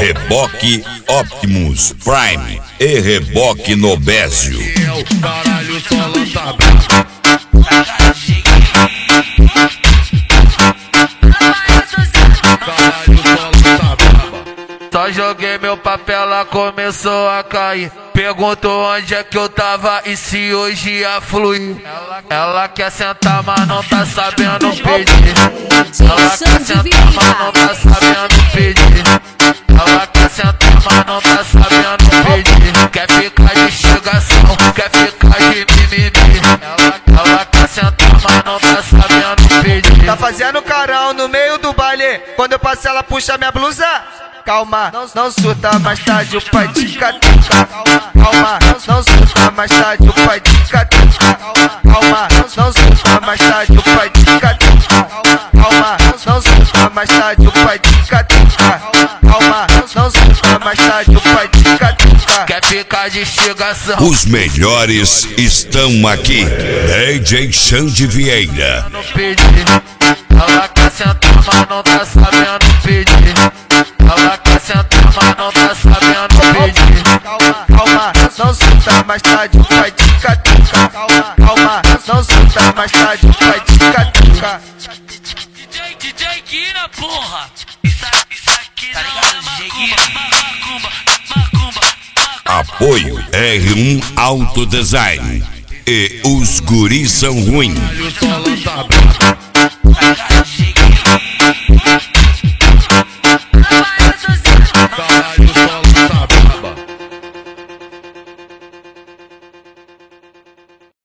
Reboque Optimus Prime e reboque Nobésio. Caralho, só lança brava. Só joguei meu papel, ela começou a cair. Perguntou onde é que eu tava e se hoje ia fluir. Ela quer sentar, mas não tá sabendo pedir. Ela quer sentar, mas não tá sabendo pedir. Ela quer sentar, mas não tá sabendo pedir. Quer ficar de chegação, quer ficar de mimimi. Ela quer sentar, mas não tá sabendo pedir. Tá fazendo carão no meio do baile. Quando eu passo ela puxa minha blusa. Calma, não surta, mais tarde o pai te catuca. Calma, não surta, mais tarde o pai te catuca. Calma, não surta, mais tarde o pai te catuca. Calma, não surta, mais tarde o pai te catuca. Calma, não surta, mais tarde o pai te catuca. Quer ficar de chegação. Os melhores estão aqui. DJ Xande Vieira. Ela quer sentar, mas não tá sabendo pedir. Ela quer sentar, mas não tá sabendo pedir. Calma, não surta, mais tarde o pai te catuca. Calma, não surta, mais tarde o pai te catuca. DJ Guina, porra! Isso aqui tá ligado? Macumba. Apoio R1 Auto Design e os guris são ruins. Só lança brava.